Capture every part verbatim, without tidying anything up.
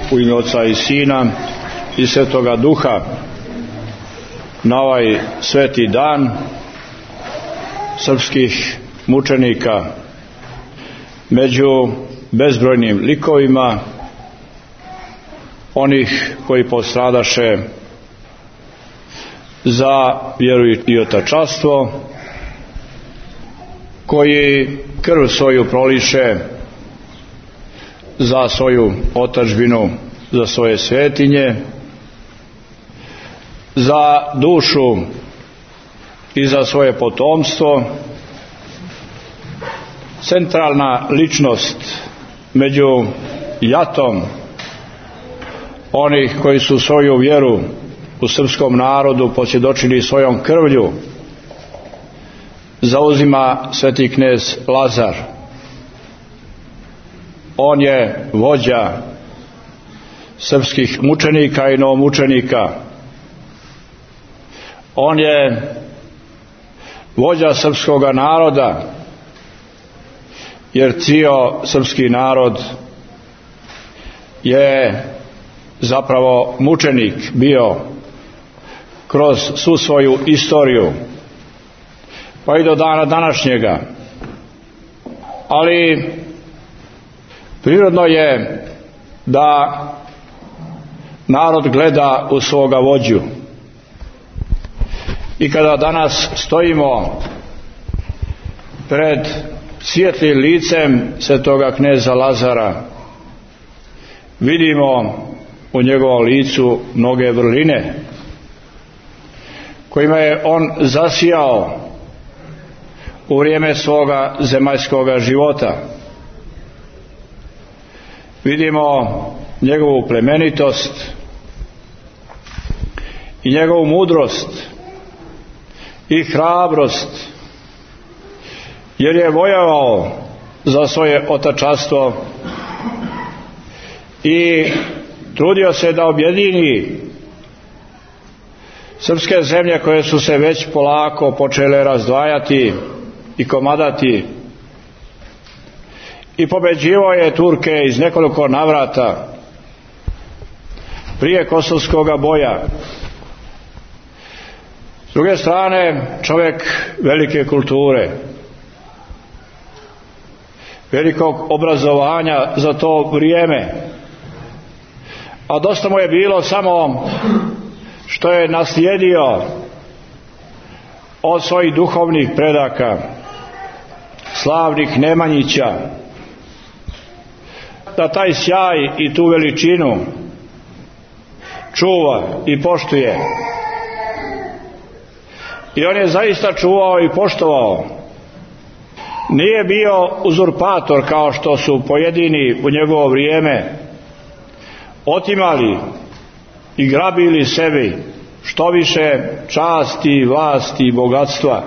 u ime Oca i Sina i Svetoga Duha na ovaj sveti dan srpskih mučenika. Među bezbrojnim likovima onih koji postradaše za vjeru i otačanstvo, koji krv svoju proliše za svoju otadžbinu, za svoje svetinje, za dušu i za svoje potomstvo. Centralna ličnost među jatom onih koji su svoju vjeru u srpskom narodu posvjedočili svojom krvlju zauzima sveti knez Lazar. On je vođa srpskih mučenika i novomučenika. On je vođa srpskoga naroda, jer cijel srpski narod je zapravo mučenik bio kroz svu svoju istoriju, pa i do dana današnjega. Ali prirodno je da narod gleda u svoga vođu. I kada danas stojimo pred svijetlim licem svetoga kneza Lazara, vidimo u njegovom licu mnoge vrline kojima je on zasijao u vrijeme svoga zemaljskoga života. Vidimo njegovu plemenitost i njegovu mudrost i hrabrost, jer je vojevao za svoje otačanstvo i trudio se da objedini srpske zemlje koje su se već polako počele razdvajati i komadati, i pobeđivao je Turke iz nekoliko navrata prije Kosovskoga boja. S druge strane, čovjek velike kulture, velikog obrazovanja za to vrijeme, a dosta mu je bilo samo što je naslijedio od svojih duhovnih predaka, slavnih Nemanjića, da taj sjaj i tu veličinu čuva i poštuje. I on je zaista čuvao i poštovao. Nije bio uzurpator kao što su pojedini u njegovo vrijeme otimali i grabili sebi što više časti, vlasti i bogatstva,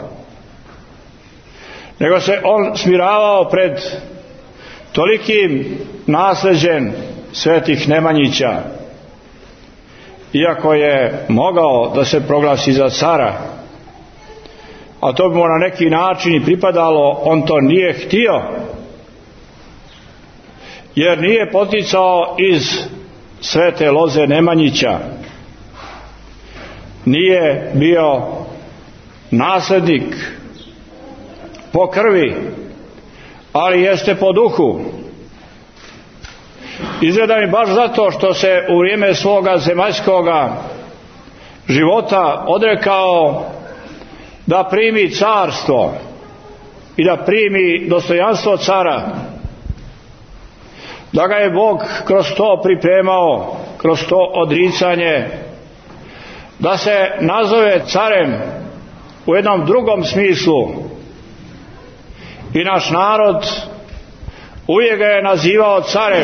nego se on smiravao pred tolikim nasljeđem svetih Nemanjića, iako je mogao da se proglasi za cara, a to bi mu na neki način i pripadalo, on to nije htio, jer nije poticao iz svete loze Nemanjića, nije bio nasljednik po krvi, ali jeste po duhu. Izgleda mi baš zato što se u vrijeme svoga zemaljskoga života odrekao da primi carstvo i da primi dostojanstvo cara, da ga je Bog kroz to pripremao, kroz to odricanje, da se nazove carem u jednom drugom smislu. I naš narod uvijek ga je nazivao carem,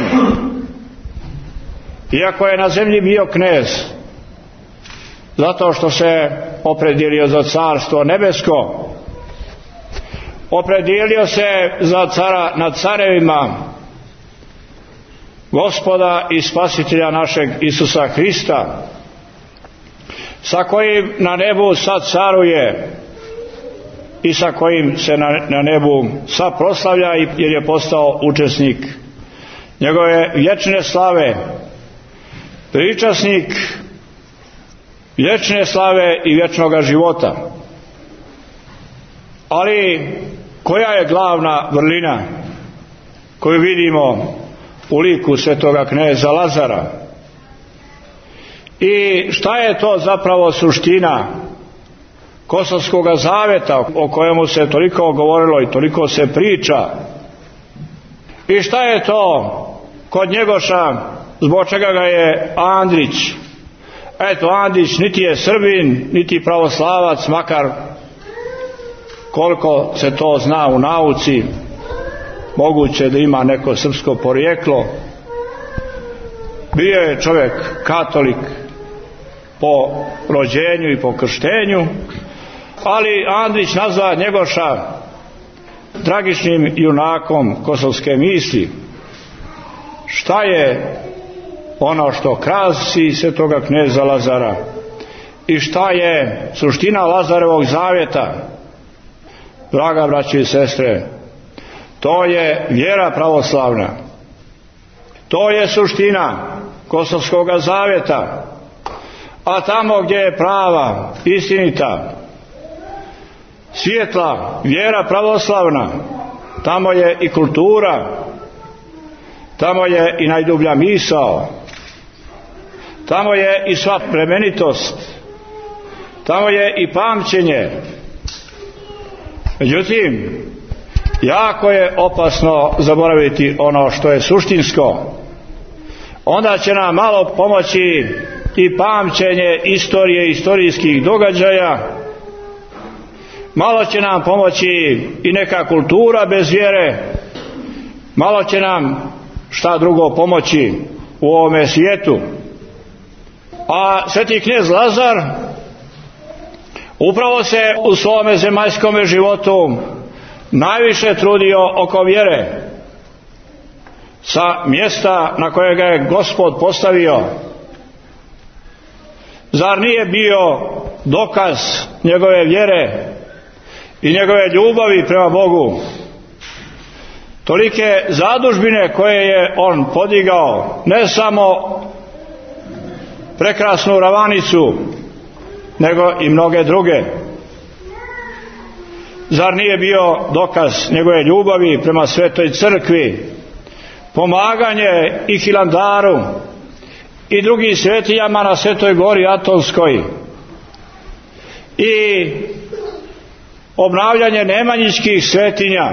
iako je na zemlji bio knez, zato što se opredijelio za carstvo nebesko, opredijelio se za cara nad carevima, Gospoda i Spasitelja našeg Isusa Hrista, sa kojim na nebu sad caruje i sa kojim se na, na nebu sad proslavlja, jer je postao učesnik njegove vječne slave pričasnik vječne slave i vječnoga života. Ali koja je glavna vrlina koju vidimo u liku svetoga kneza Lazara? I šta je to zapravo suština Kosovskoga zaveta o kojemu se toliko govorilo i toliko se priča? I šta je to kod Njegoša zbog čega ga je Andrić, eto Andrić niti je Srbin niti pravoslavac, makar koliko se to zna u nauci, moguće da ima neko srpsko porijeklo, bio je čovjek katolik po rođenju i po krštenju, ali Andrić nazva Njegoša tragičnim junakom kosovske misli. Šta je ono što krasi svetoga kneza Lazara i šta je suština Lazarevog zavjeta? Draga braće i sestre, to je vjera pravoslavna, to je suština Kosovskoga zavjeta. A tamo gdje je prava, istinita, svijetla vjera pravoslavna, tamo je i kultura, tamo je i najdublja misao, tamo je i sva plemenitost, tamo je i pamćenje. Međutim, jako je opasno zaboraviti ono što je suštinsko. Onda će nam malo pomoći i pamćenje istorije, istorijskih događaja, malo će nam pomoći i neka kultura bez vjere, malo će nam šta drugo pomoći u ovome svijetu. A sveti knez Lazar upravo se u svome zemaljskome životu najviše trudio oko vjere, sa mjesta na koje ga je Gospod postavio. Zar nije bio dokaz njegove vjere i njegove ljubavi prema Bogu tolike zadužbine koje je on podigao, ne samo prekrasnu Ravanicu, nego i mnoge druge? Zar nije bio dokaz njegove ljubavi prema Svetoj crkvi, pomaganje i Hilandaru i drugim svetinjama na Svetoj gori Atonskoj i obnavljanje nemanjičkih svetinja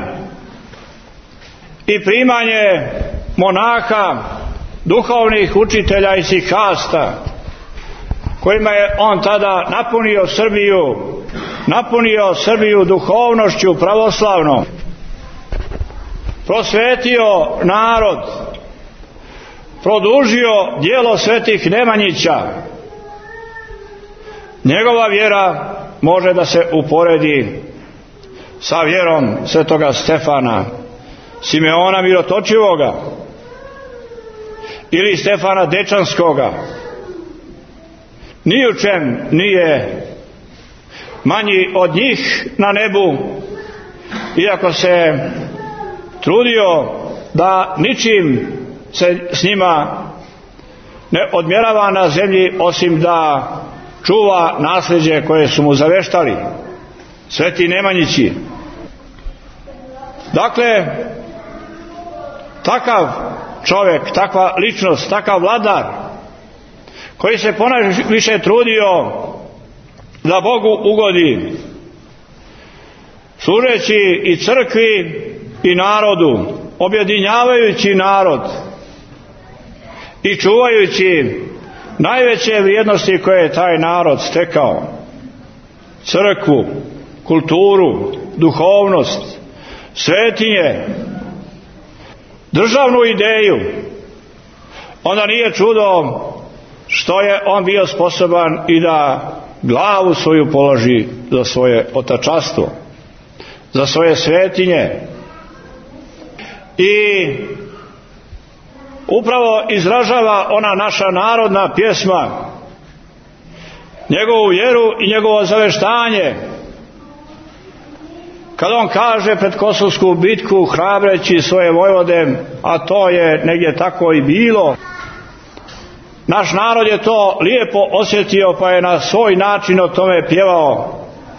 i primanje monaha, duhovnih učitelja i sihasta, kojima je on tada napunio Srbiju, napunio Srbiju duhovnošću pravoslavnom, prosvetio narod, produžio djelo svetih Nemanjića. Njegova vjera može da se uporedi sa vjerom svetoga Stefana, Simeona Mirotočivoga ili Stefana Dečanskoga. Ni u čem nije manji od njih na nebu, iako se trudio da ničim se s njima ne odmjerava na zemlji, osim da čuva nasljeđe koje su mu zaveštali sveti Nemanjići. Dakle, takav čovjek, takva ličnost, takav vladar koji se ponajviše trudio da Bogu ugodi, služeći i crkvi i narodu, objedinjavajući narod i čuvajući najveće vrijednosti koje je taj narod stekao: crkvu, kulturu, duhovnost, svetinje, državnu ideju. Onda nije čudo što je on bio sposoban i da glavu svoju položi za svoje otačastvo, za svoje svetinje. I upravo izražava ona naša narodna pjesma njegovu vjeru i njegovo zaveštanje, kad on kaže pred Kosovsku bitku, hrabreći svoje vojvode, a to je negdje tako i bilo: Naš narod je to lijepo osjetio, pa je na svoj način o tome pjevao,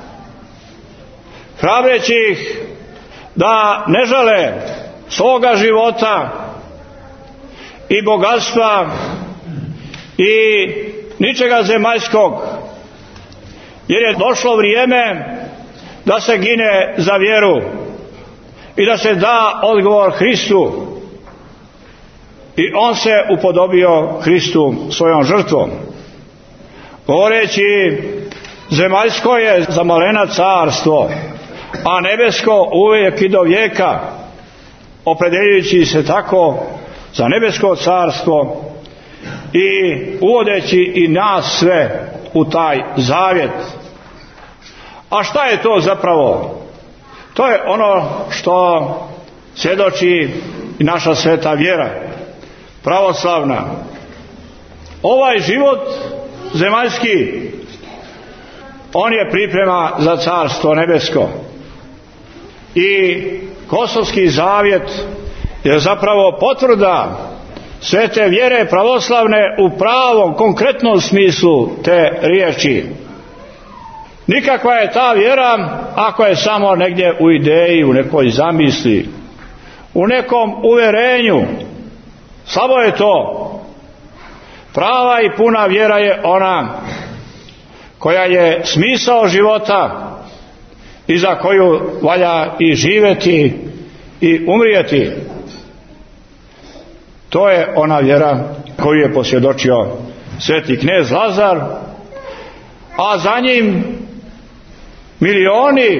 hrabreći ih da ne žale svoga života i bogatstva i ničega zemaljskog, jer je došlo vrijeme da se gine za vjeru i da se da odgovor Hristu. I on se upodobio Hristu svojom žrtvom, govoreći: zemaljsko je za malena carstvo, a nebesko uvijek i do vijeka, opredjeljujući se tako za nebesko carstvo i uvodeći i nas sve u taj zavjet. A šta je to zapravo? To je ono što svjedoči i naša sveta vjera, pravoslavna. Ovaj život zemaljski, on je priprema za carstvo nebesko. I Kosovski zavjet je zapravo potvrda svete vjere pravoslavne u pravom, konkretnom smislu te riječi. Nikakva je ta vjera ako je samo negdje u ideji, u nekoj zamisli, u nekom uverenju. Slabo je to. Prava i puna vjera je ona koja je smisao života i za koju valja i živjeti i umrijeti. To je ona vjera koju je posvjedočio sveti knez Lazar, a za njim milioni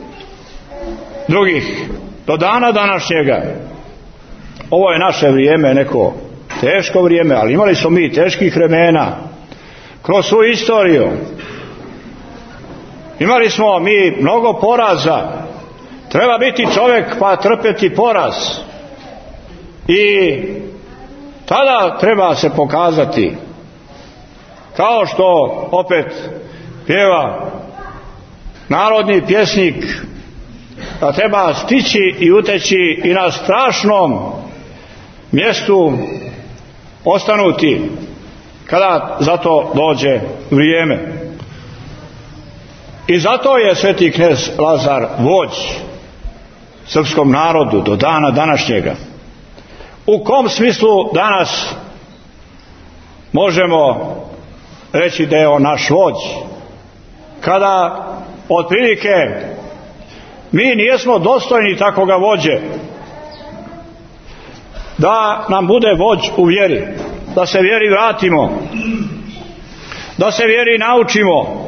drugih do dana današnjega. Ovo je naše vrijeme, neko teško vrijeme, ali imali smo mi teških vremena kroz svu istoriju. Imali smo mi mnogo poraza. Treba biti čovjek pa trpjeti poraz. I tada treba se pokazati, kao što opet pjeva narodni pjesnik, da treba stići i uteći i na strašnom mjestu ostanuti kada za to dođe vrijeme. I zato je sveti knez Lazar vođ srpskom narodu do dana današnjega. U kom smislu danas možemo reći da je on naš vođ? Kada otprilike mi nijesmo dostojni takoga vođe, da nam bude vođ u vjeri, da se vjeri vratimo, da se vjeri naučimo,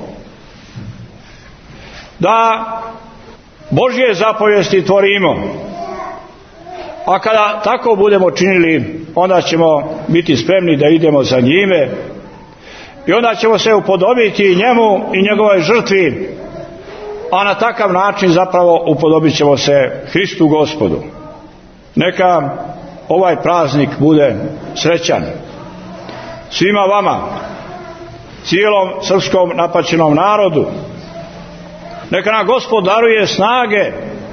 da Božje zapovijesti tvorimo. A kada tako budemo činili, onda ćemo biti spremni da idemo za njime i onda ćemo se upodobiti njemu i njegovoj žrtvi, a na takav način zapravo upodobit ćemo se Hristu Gospodu. Neka ovaj praznik bude srećan svima vama, cijelom srpskom napaćenom narodu. Neka nam Gospod daruje snage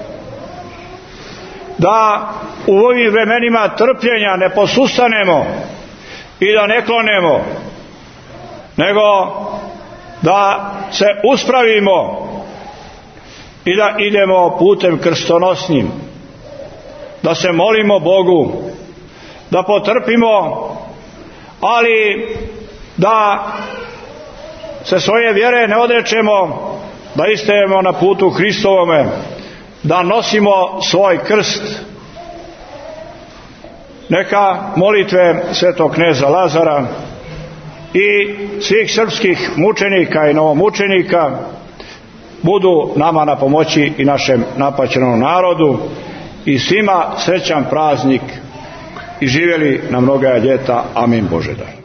da u ovim vremenima trpljenja ne posustanemo i da ne klonemo, nego da se uspravimo i da idemo putem krstonosnim, da se molimo Bogu, da potrpimo, ali da se svoje vjere ne odrečemo, da istajemo na putu Hristovome, da nosimo svoj krst. Neka molitve svetog kneza Lazara i svih srpskih mučenika i novomučenika budu nama na pomoći i našem napaćenom narodu i svima srećan praznik i živjeli na mnoga ljeta. Amin Bože daj.